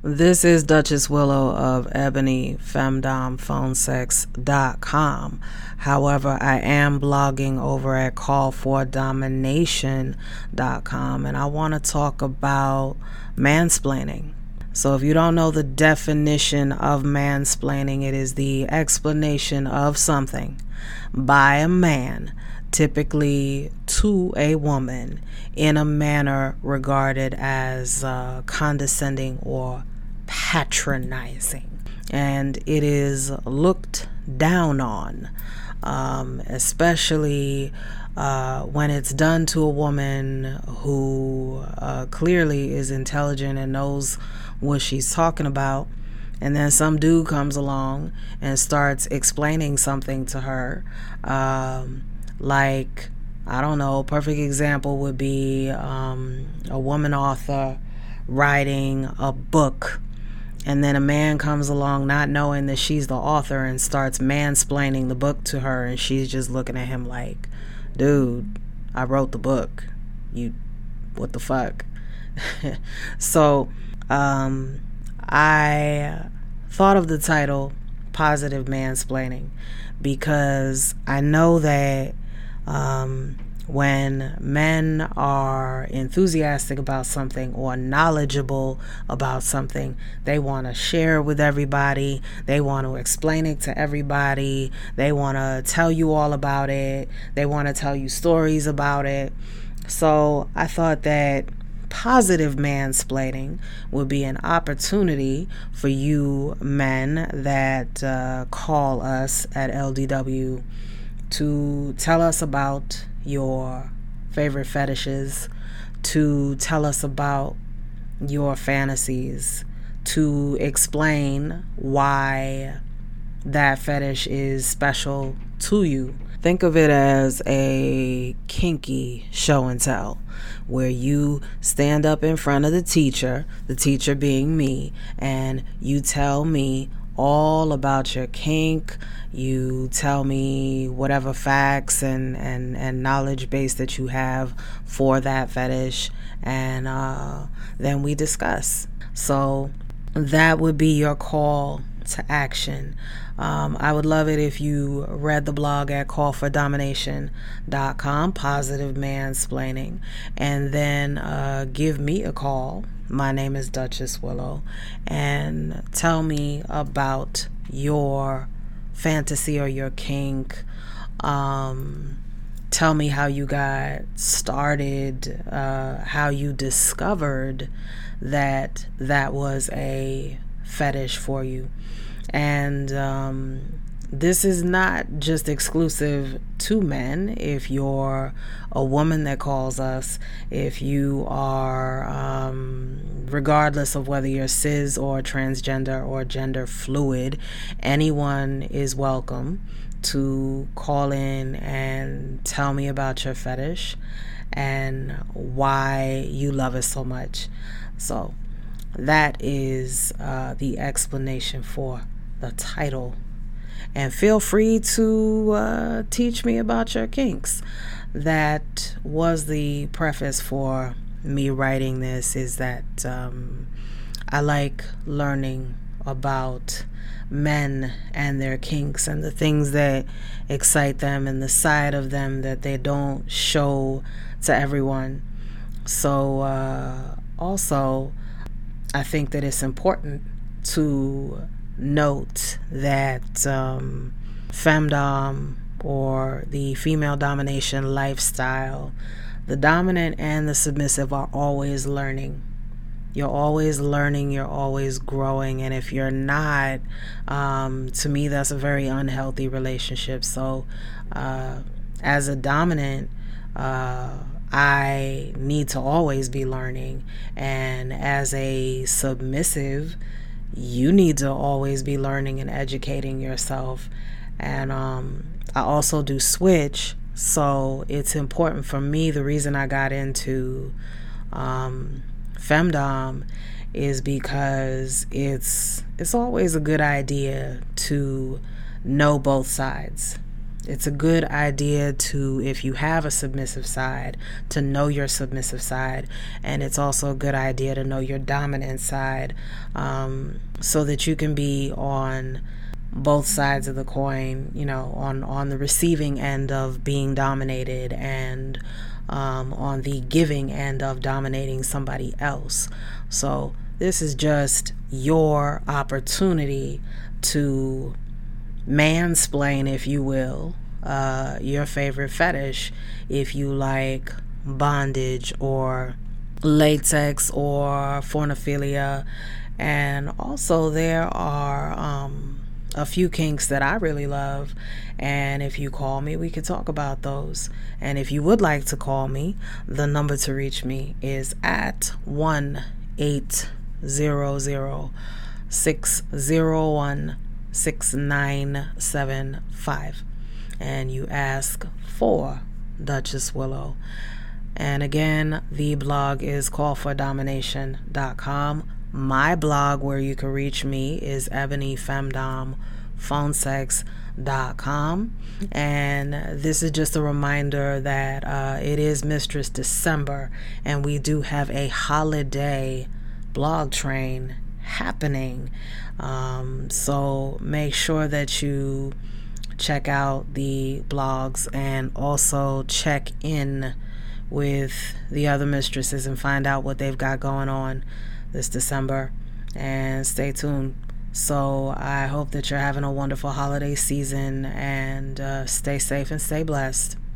This is Duchess Willow of EbonyFemdomPhoneSex.com. However, I am blogging over at CallForDomination.com, and I want to talk about mansplaining. So if you don't know the definition of mansplaining, it is the explanation of something by a man, typically to a woman, in a manner regarded as condescending or patronizing. And it is looked down on, especially when it's done to a woman who clearly is intelligent and knows what she's talking about. And then some dude comes along and starts explaining something to her. Like, I don't know, a perfect example would be a woman author writing a book, and then a man comes along not knowing that she's the author and starts mansplaining the book to her, and she's just looking at him like, dude, I wrote the book. What the fuck? So, I thought of the title Positive Mansplaining because I know that when men are enthusiastic about something or knowledgeable about something, they want to share with everybody. They want to explain it to everybody. They want to tell you all about it. They want to tell you stories about it. So I thought that positive mansplaining would be an opportunity for you men that call us at LDW to tell us about your favorite fetishes, to tell us about your fantasies, to explain why that fetish is special to you. Think of it as a kinky show and tell, where you stand up in front of the teacher being me, and you tell me all about your kink. You tell me whatever facts and knowledge base that you have for that fetish, and then we discuss. So that would be your call to action. I would love it if you read the blog at callfordomination.com, positive mansplaining, and then give me a call. My name is Duchess Willow, and tell me about your fantasy or your kink. Tell me how you got started, how you discovered that was a fetish for you. And this is not just exclusive to men. If you're a woman that calls us, if you are, regardless of whether you're cis or transgender or gender fluid, anyone is welcome to call in and tell me about your fetish and why you love it so much. So that is the explanation for the title. And feel free to teach me about your kinks. That was the preface for me writing this, is that I like learning about men and their kinks and the things that excite them and the side of them that they don't show to everyone. So also, I think that it's important to note that femdom, or the female domination lifestyle, the dominant and the submissive are always learning. You're always learning, you're always growing, and if you're not, to me, that's a very unhealthy relationship. So as a dominant, I need to always be learning, and as a submissive, you need to always be learning and educating yourself. And I also do switch, so it's important for me. The reason I got into femdom is because it's always a good idea to know both sides. It's a good idea to, if you have a submissive side, to know your submissive side. And it's also a good idea to know your dominant side, so that you can be on both sides of the coin, on the receiving end of being dominated, and on the giving end of dominating somebody else. So this is just your opportunity to mansplain, if you will, your favorite fetish, if you like bondage or latex or pornophilia. And also there are a few kinks that I really love, and if you call me, we could talk about those. And if you would like to call me, the number to reach me is at 1-800-601-6975, and you ask for Duchess Willow. And again, the blog is callfordomination.com. My blog, where you can reach me, is ebonyfemdomphonesex.com. And this is just a reminder that it is Mistress December, and we do have a holiday blog train happening. So make sure that you check out the blogs, and also check in with the other mistresses and find out what they've got going on this December, and stay tuned. So I hope that you're having a wonderful holiday season, and stay safe and stay blessed.